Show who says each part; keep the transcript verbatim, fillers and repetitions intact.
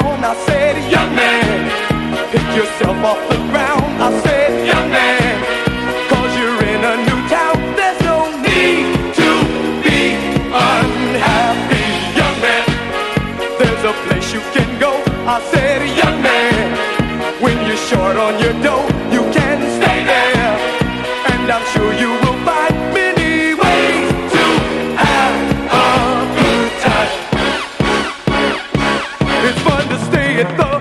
Speaker 1: down. I said, young man, pick yourself off the ground. I said, young man, cause you're in a new town. There's no need to be unhappy, young man. There's a place you can go. I said, young man, when you're short on your dough, you can stay there. And I'm sure you will find many ways to have a good time. It's fun to stay at the